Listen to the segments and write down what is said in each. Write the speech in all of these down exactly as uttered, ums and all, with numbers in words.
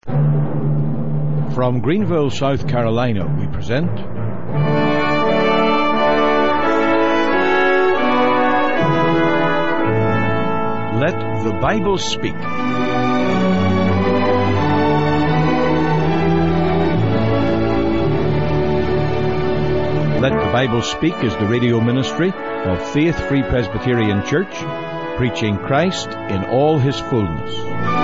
From Greenville, South Carolina, we present Let the Bible Speak. Let the Bible Speak is the radio ministry of Faith Free Presbyterian Church, preaching Christ in all His fullness.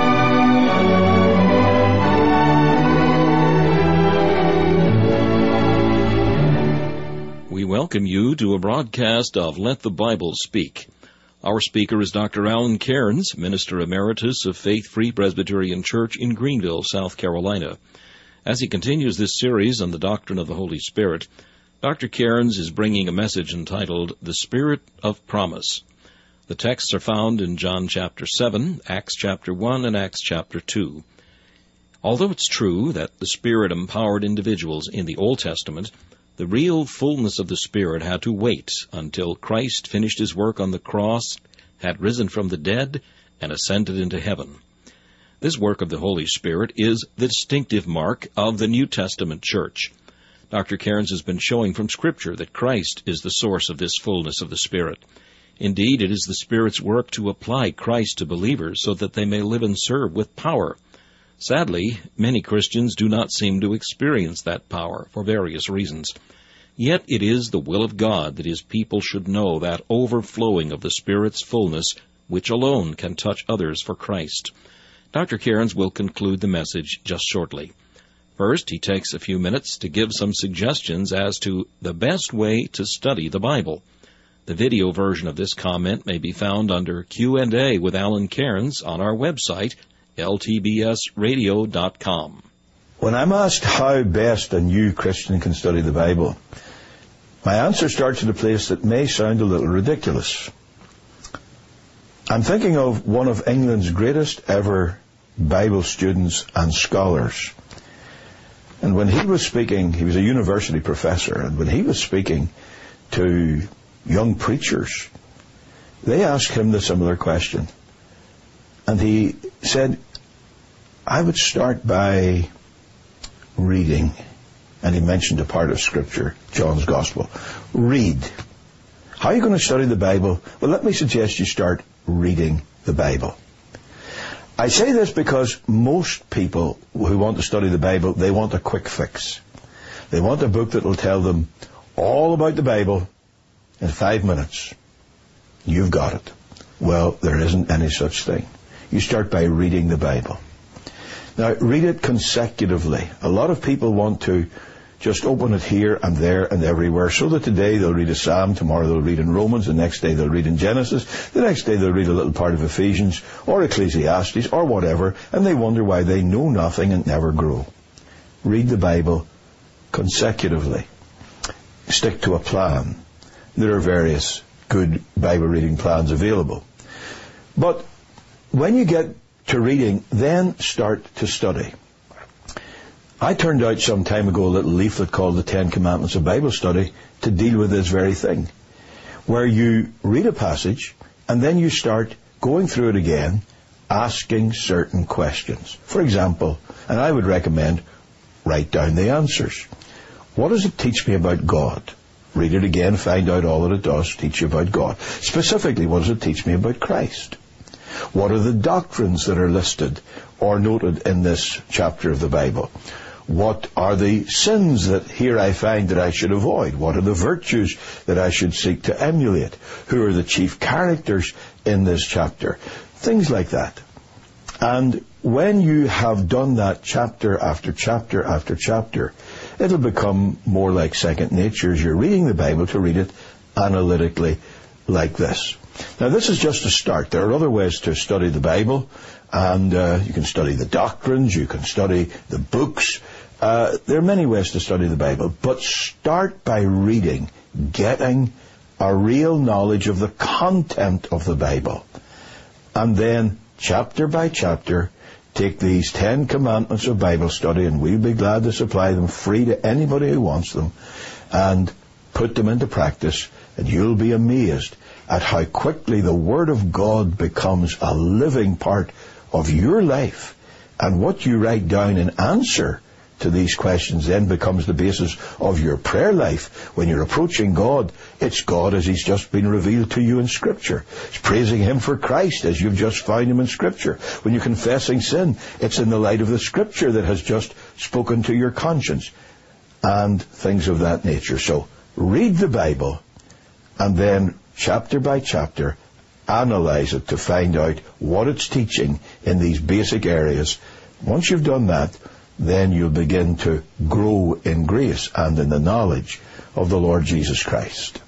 We welcome you to a broadcast of Let the Bible Speak. Our speaker is Doctor Alan Cairns, Minister Emeritus of Faith Free Presbyterian Church in Greenville, South Carolina. As he continues this series on the doctrine of the Holy Spirit, Doctor Cairns is bringing a message entitled, The Spirit of Promise. The texts are found in John chapter seven, Acts chapter one, and Acts chapter two. Although it's true that the Spirit empowered individuals in the Old Testament, the real fullness of the Spirit had to wait until Christ finished His work on the cross, had risen from the dead, and ascended into heaven. This work of the Holy Spirit is the distinctive mark of the New Testament church. Doctor Cairns has been showing from Scripture that Christ is the source of this fullness of the Spirit. Indeed, it is the Spirit's work to apply Christ to believers so that they may live and serve with power. Sadly, many Christians do not seem to experience that power for various reasons. Yet it is the will of God that His people should know that overflowing of the Spirit's fullness, which alone can touch others for Christ. Doctor Cairns will conclude the message just shortly. First, he takes a few minutes to give some suggestions as to the best way to study the Bible. The video version of this comment may be found under Q and A with Alan Cairns on our website, L T B S radio dot com. When I'm asked how best a new Christian can study the Bible, my answer starts at a place that may sound a little ridiculous. I'm thinking of one of England's greatest ever Bible students and scholars. And when he was speaking, he was a university professor, and when he was speaking to young preachers, they asked him the similar question. And he said, I would start by reading. And he mentioned a part of Scripture, John's Gospel. Read. How are you going to study the Bible? Well, let me suggest you start reading the Bible. I say this because most people who want to study the Bible, they want a quick fix. They want a book that will tell them all about the Bible in five minutes. You've got it. Well, there isn't any such thing. You start by reading the Bible. Now, read it consecutively. A lot of people want to just open it here and there and everywhere, so that today they'll read a Psalm, tomorrow they'll read in Romans, the next day they'll read in Genesis, the next day they'll read a little part of Ephesians or Ecclesiastes or whatever, and they wonder why they know nothing and never grow. Read the Bible consecutively. Stick to a plan. There are various good Bible reading plans available. But when you get to reading, then start to study. I turned out some time ago a little leaflet called The Ten Commandments of Bible Study to deal with this very thing, where you read a passage and then you start going through it again, asking certain questions. For example, and I would recommend, write down the answers. What does it teach me about God? Read it again, find out all that it does teach you about God. Specifically, what does it teach me about Christ? What are the doctrines that are listed or noted in this chapter of the Bible? What are the sins that here I find that I should avoid? What are the virtues that I should seek to emulate? Who are the chief characters in this chapter? Things like that. And when you have done that chapter after chapter after chapter, it'll become more like second nature as you're reading the Bible to read it analytically like this. Now, this is just a start. There are other ways to study the Bible, and uh, you can study the doctrines, you can study the books. Uh, there are many ways to study the Bible, but start by reading, getting a real knowledge of the content of the Bible. And then, chapter by chapter, take these Ten Commandments of Bible study, and we'll be glad to supply them free to anybody who wants them, and put them into practice, and you'll be amazed at how quickly the Word of God becomes a living part of your life And what you write down in answer to these questions then becomes the basis of your prayer life. When you're approaching God, it's God as He's just been revealed to you in Scripture. It's praising Him for Christ as you've just found Him in Scripture. When you're confessing sin, it's in the light of the Scripture that has just spoken to your conscience, and things of that nature. So read the Bible, and then chapter by chapter analyze it to find out what it's teaching in these basic areas. Once you've done that, then you'll begin to grow in grace and in the knowledge of the Lord Jesus Christ.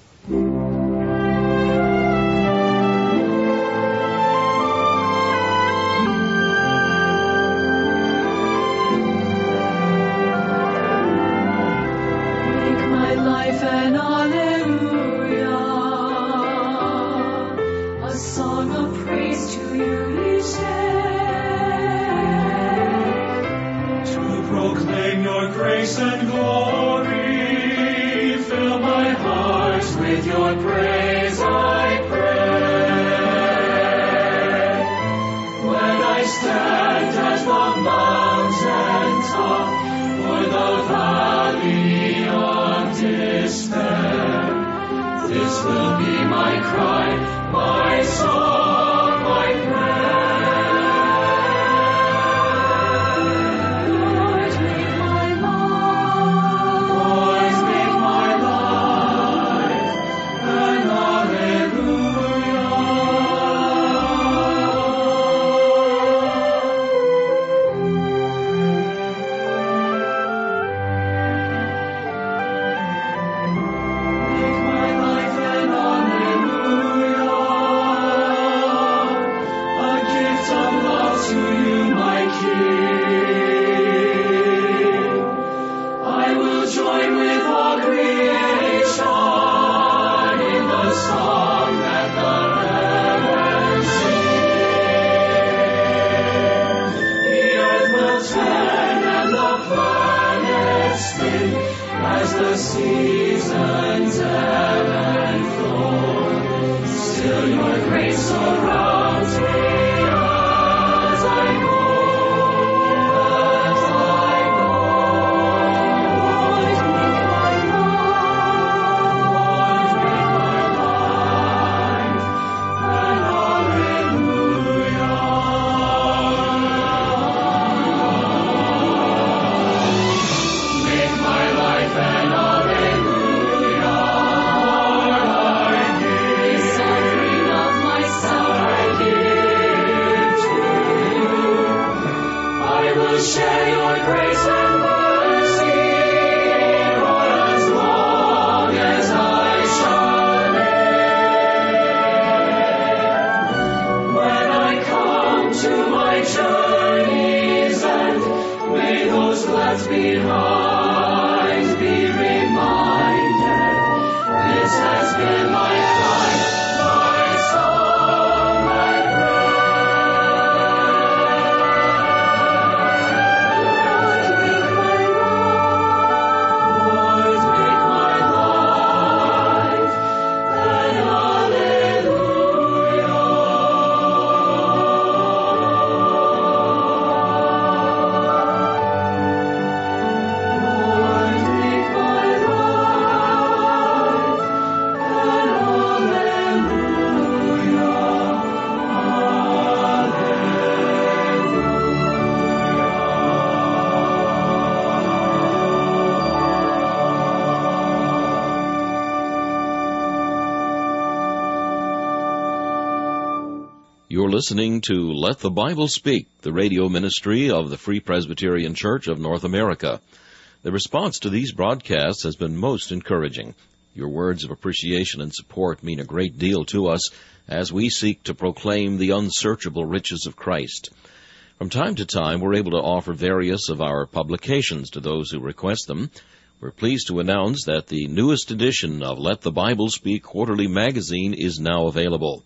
You're listening to Let the Bible Speak, the radio ministry of the Free Presbyterian Church of North America. The response to these broadcasts has been most encouraging. Your words of appreciation and support mean a great deal to us as we seek to proclaim the unsearchable riches of Christ. From time to time, we're able to offer various of our publications to those who request them. We're pleased to announce that the newest edition of Let the Bible Speak Quarterly Magazine is now available.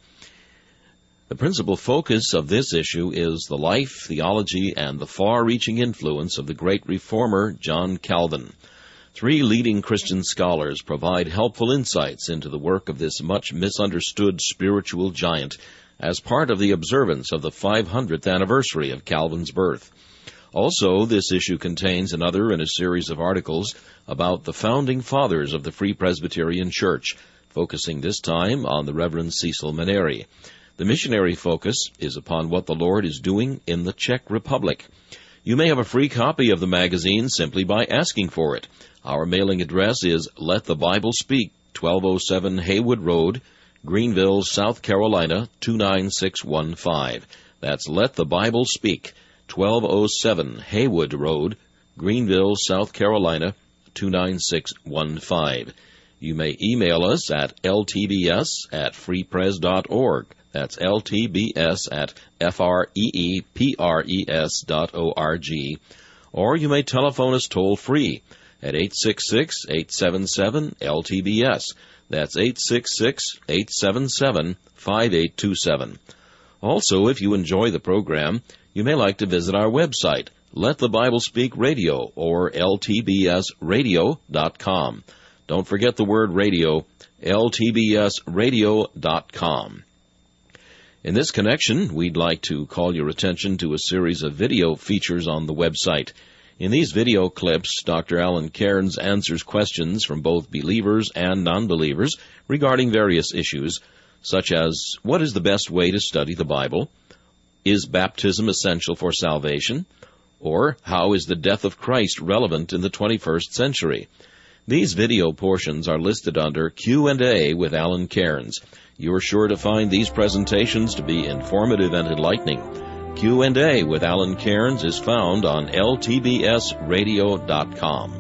The principal focus of this issue is the life, theology, and the far-reaching influence of the great reformer John Calvin. Three leading Christian scholars provide helpful insights into the work of this much misunderstood spiritual giant as part of the observance of the five hundredth anniversary of Calvin's birth. Also, this issue contains another in a series of articles about the founding fathers of the Free Presbyterian Church, focusing this time on the Reverend Cecil Maneri. The missionary focus is upon what the Lord is doing in the Czech Republic. You may have a free copy of the magazine simply by asking for it. Our mailing address is Let the Bible Speak, twelve oh seven Haywood Road, Greenville, South Carolina, two nine six one five. That's Let the Bible Speak, twelve oh seven Haywood Road, Greenville, South Carolina, two nine six one five. You may email us at l t b s at free pres dot org. That's L T B S at F R E E P R E S dot O R G. Or you may telephone us toll-free at eight six six, eight seven seven, L T B S. That's eight six six, eight seven seven, five eight two seven. Also, if you enjoy the program, you may like to visit our website, Let the Bible Speak Radio, or L T B S radio dot com. Don't forget the word radio, L T B S radio dot com. In this connection, we'd like to call your attention to a series of video features on the website. In these video clips, Doctor Alan Cairns answers questions from both believers and non-believers regarding various issues, such as, what is the best way to study the Bible? Is baptism essential for salvation? Or, how is the death of Christ relevant in the twenty-first century? These video portions are listed under Q and A with Alan Cairns. You are sure to find these presentations to be informative and enlightening. Q and A with Alan Cairns is found on L T B S radio dot com.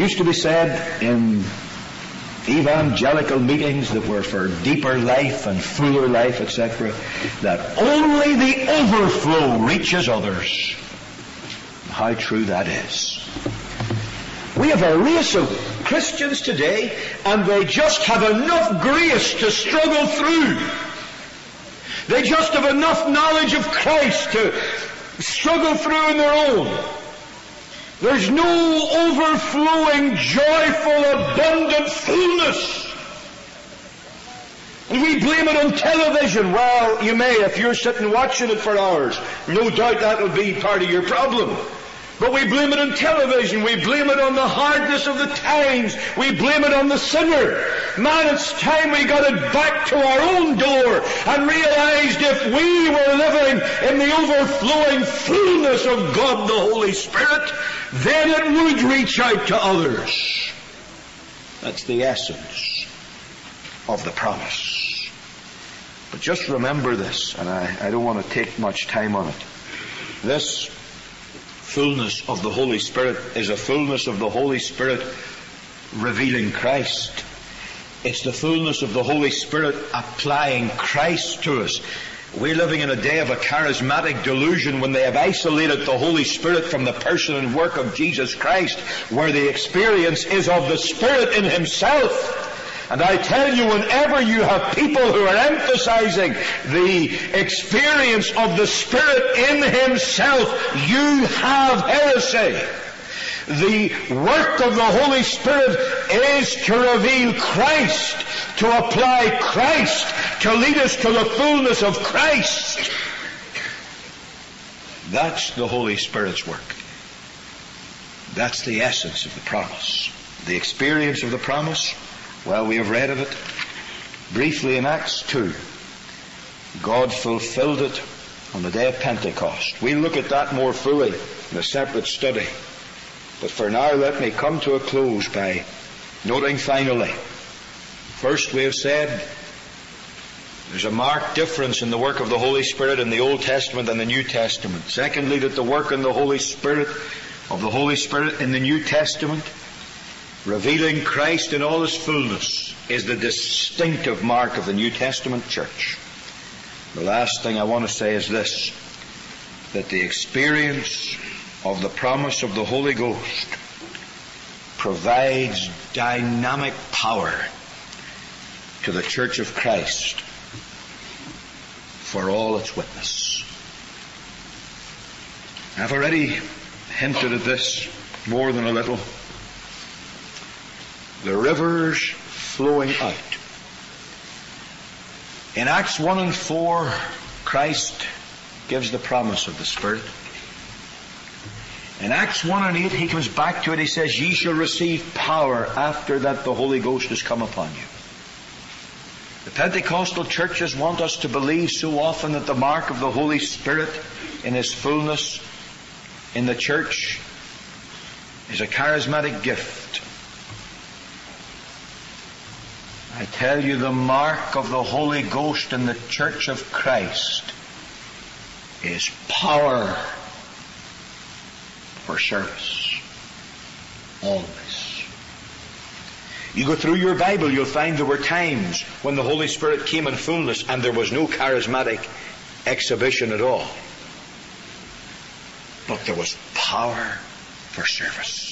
used to be said in evangelical meetings that were for deeper life and fuller life, et cetera, that only the overflow reaches others. How true that is. We have a race of Christians today, and they just have enough grace to struggle through. They just have enough knowledge of Christ to struggle through on their own. There's no overflowing, joyful, abundant fullness. And we blame it on television. Well, you may if you're sitting watching it for hours. No doubt that will be part of your problem. But we blame it on television. We blame it on the hardness of the times. We blame it on the sinner. Man, it's time we got it back to our own door and realized if we were living in the overflowing fullness of God the Holy Spirit, then it would reach out to others. That's the essence of the promise. But just remember this, and I, I don't want to take much time on it. This fullness of the Holy Spirit is a fullness of the Holy Spirit revealing Christ. It's the fullness of the Holy Spirit applying Christ to us. We're living in a day of a charismatic delusion when they have isolated the Holy Spirit from the person and work of Jesus Christ, where the experience is of the Spirit in Himself. And I tell you, whenever you have people who are emphasizing the experience of the Spirit in Himself, you have heresy. The work of the Holy Spirit is to reveal Christ, to apply Christ, to lead us to the fullness of Christ. That's the Holy Spirit's work. That's the essence of the promise. The experience of the promise, well, we have read of it briefly in Acts two. God fulfilled it on the day of Pentecost. We'll look at that more fully in a separate study. But for now, let me come to a close by noting finally, first we have said there's a marked difference in the work of the Holy Spirit in the Old Testament and the New Testament. Secondly, that the work in the Holy Spirit, of the Holy Spirit in the New Testament, revealing Christ in all His fullness, is the distinctive mark of the New Testament church. The last thing I want to say is this, that the experience of the promise of the Holy Ghost provides dynamic power to the Church of Christ for all its witness. I've already hinted at this more than a little. The rivers flowing out. In Acts one and four, Christ gives the promise of the Spirit. In Acts one and eight, He comes back to it. He says, ye shall receive power after that the Holy Ghost has come upon you. The Pentecostal churches want us to believe so often that the mark of the Holy Spirit in His fullness in the church is a charismatic gift. I tell you, the mark of the Holy Ghost in the Church of Christ is power for service. Always. You go through your Bible, you'll find there were times when the Holy Spirit came in fullness and there was no charismatic exhibition at all. But there was power for service.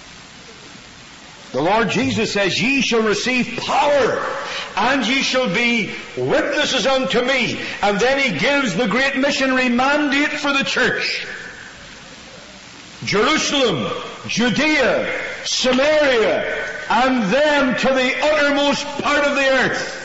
The Lord Jesus says, ye shall receive power, and ye shall be witnesses unto me. And then He gives the great missionary mandate for the church. Jerusalem, Judea, Samaria, and then to the uttermost part of the earth.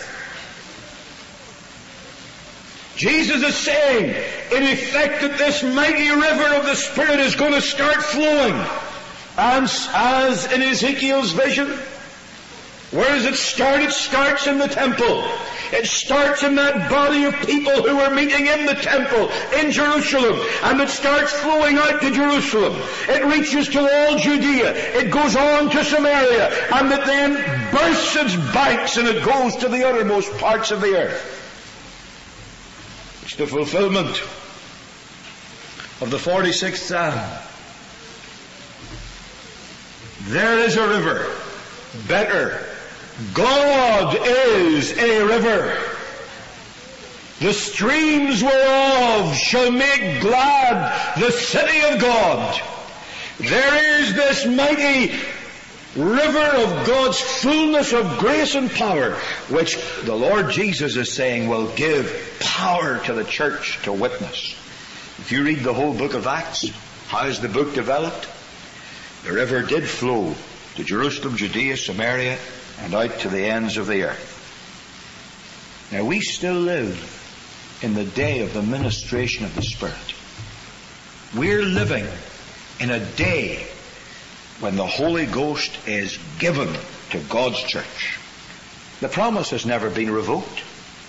Jesus is saying, in effect, that this mighty river of the Spirit is going to start flowing. And as in Ezekiel's vision, where does it start? It starts in the temple. It starts in that body of people who were meeting in the temple in Jerusalem. And it starts flowing out to Jerusalem. It reaches to all Judea. It goes on to Samaria. And it then bursts its banks and it goes to the uttermost parts of the earth. It's the fulfillment of the forty-sixth Psalm. There is a river. Better. God is a river. The streams whereof shall make glad the city of God. There is this mighty river of God's fullness of grace and power, which the Lord Jesus is saying will give power to the church to witness. If you read the whole book of Acts, how is the book developed? The river did flow to Jerusalem, Judea, Samaria, and out to the ends of the earth. Now we still live in the day of the ministration of the Spirit. We're living in a day when the Holy Ghost is given to God's church. The promise has never been revoked.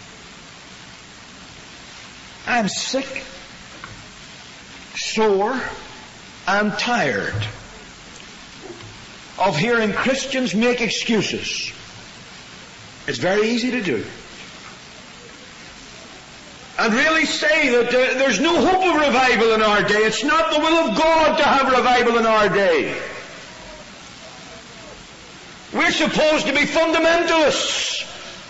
I'm sick, sore, and tired of hearing Christians make excuses. It's very easy to do. And really say that uh, there's no hope of revival in our day. It's not the will of God to have revival in our day. We're supposed to be fundamentalists.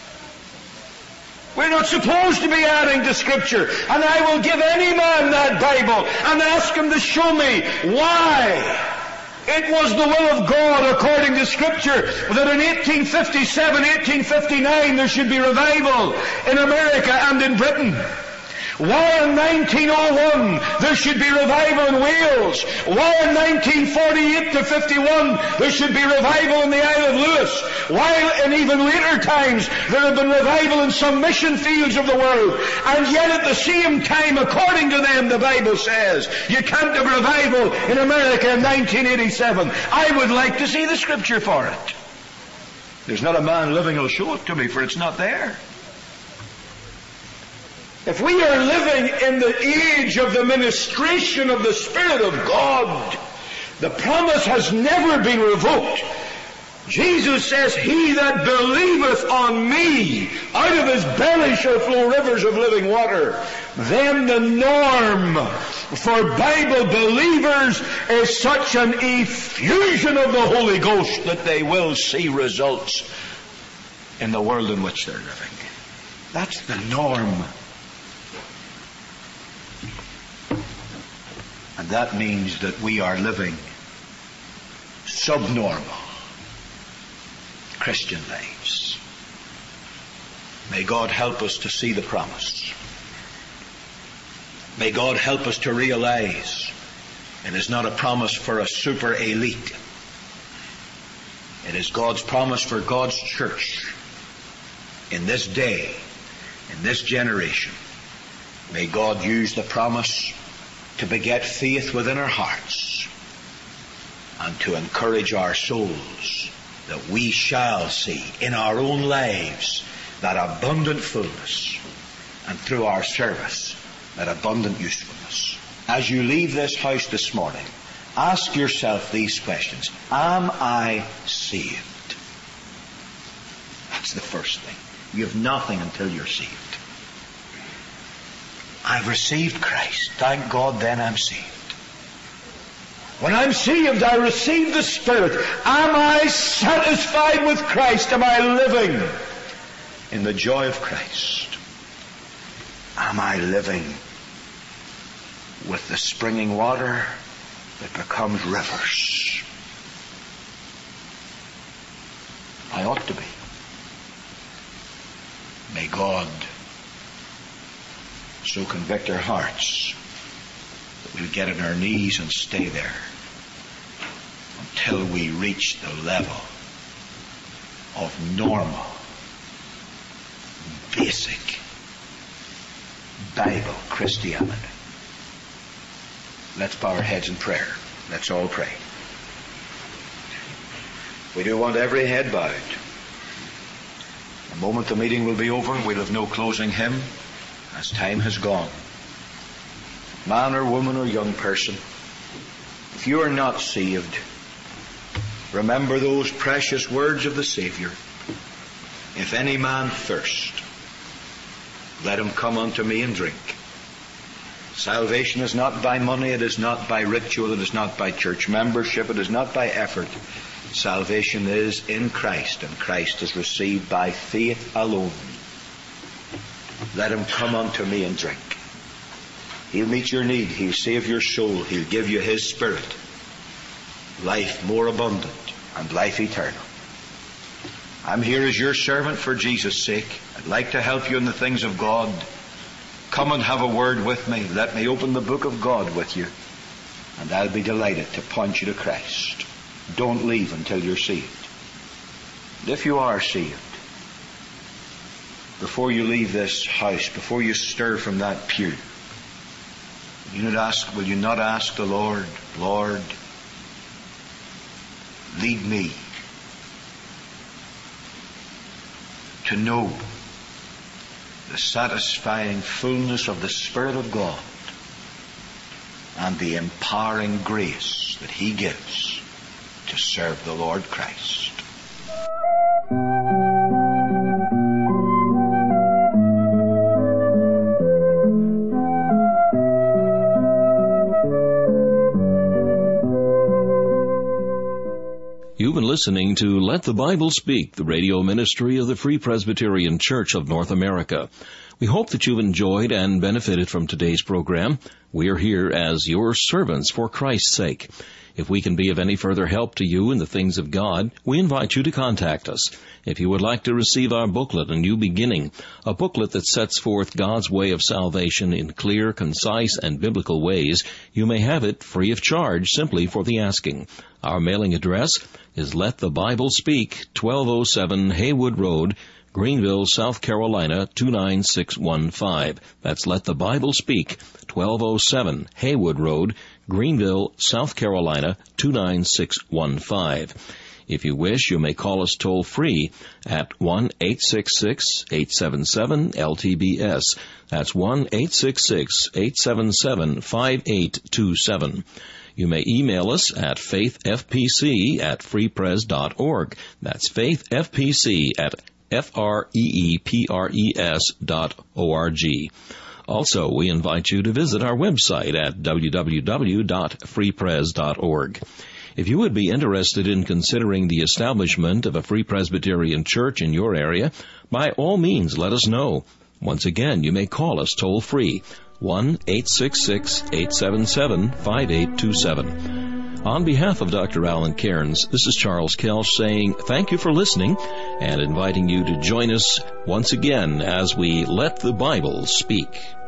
We're not supposed to be adding to Scripture. And I will give any man that Bible and ask him to show me why it was the will of God, according to Scripture, that in eighteen fifty-seven, eighteen fifty-nine there should be revival in America and in Britain. Why in nineteen oh one there should be revival in Wales. Why in nineteen forty-eight to fifty-one there should be revival in the Isle of Lewis. Why in even later times there have been revival in some mission fields of the world. And yet at the same time, according to them, the Bible says you can't have revival in America in nineteen eighty-seven. I would like to see the Scripture for it. There's not a man living who'll show it to me, for it's not there. If we are living in the age of the ministration of the Spirit of God, the promise has never been revoked. Jesus says, "He that believeth on me, out of his belly shall flow rivers of living water." Then the norm for Bible believers is such an effusion of the Holy Ghost that they will see results in the world in which they're living. That's the norm. And that means that we are living subnormal Christian lives. May God help us to see the promise. May God help us to realize it is not a promise for a super elite. It is God's promise for God's church in this day, in this generation. May God use the promise to beget faith within our hearts and to encourage our souls that we shall see in our own lives that abundant fullness, and through our service that abundant usefulness. As you leave this house this morning, ask yourself these questions. Am I saved? That's the first thing. You have nothing until you're saved. I've received Christ. Thank God, then I'm saved. When I'm saved, I receive the Spirit. Am I satisfied with Christ? Am I living in the joy of Christ? Am I living with the springing water that becomes rivers? I ought to be. May God so convict our hearts that we get on our knees and stay there until we reach the level of normal, basic Bible Christianity. Let's bow our heads in prayer. Let's all pray. We do want every head bowed. The moment the meeting will be over, we'll have no closing hymn, as time has gone. Man or woman or young person, if you are not saved, remember those precious words of the Savior. If any man thirst, let him come unto me and drink. Salvation is not by money, it is not by ritual, it is not by church membership, it is not by effort. Salvation is in Christ, and Christ is received by faith alone. Let him come unto me and drink. He'll meet your need. He'll save your soul. He'll give you his Spirit. Life more abundant and life eternal. I'm here as your servant for Jesus' sake. I'd like to help you in the things of God. Come and have a word with me. Let me open the book of God with you, and I'll be delighted to point you to Christ. Don't leave until you're saved. And if you are saved, before you leave this house, before you stir from that pew, will you not ask, will you not ask the Lord, Lord, lead me to know the satisfying fullness of the Spirit of God and the empowering grace that he gives to serve the Lord Christ. You've been listening to Let the Bible Speak, the radio ministry of the Free Presbyterian Church of North America. We hope that you've enjoyed and benefited from today's program. We are here as your servants for Christ's sake. If we can be of any further help to you in the things of God, we invite you to contact us. If you would like to receive our booklet, A New Beginning, a booklet that sets forth God's way of salvation in clear, concise, and biblical ways, you may have it free of charge simply for the asking. Our mailing address is Let the Bible Speak, twelve oh seven Haywood Road, Greenville, South Carolina, two nine six one five. That's Let the Bible Speak, twelve oh seven Haywood Road, Greenville, South Carolina, two nine six one five. If you wish, you may call us toll-free at one eight six six, eight seven seven, L T B S. That's one eight six six, eight seven seven, five eight two seven. You may email us at faithfpc at freepres dot org. That's faithfpc at F R E E P R E S dot O R G. Also, we invite you to visit our website at w w w dot freepres dot org. If you would be interested in considering the establishment of a Free Presbyterian Church in your area, by all means let us know. Once again, you may call us toll-free, one eight six six, eight seven seven, five eight two seven. On behalf of Doctor Alan Cairns, this is Charles Kelsch saying thank you for listening and inviting you to join us once again as we let the Bible speak.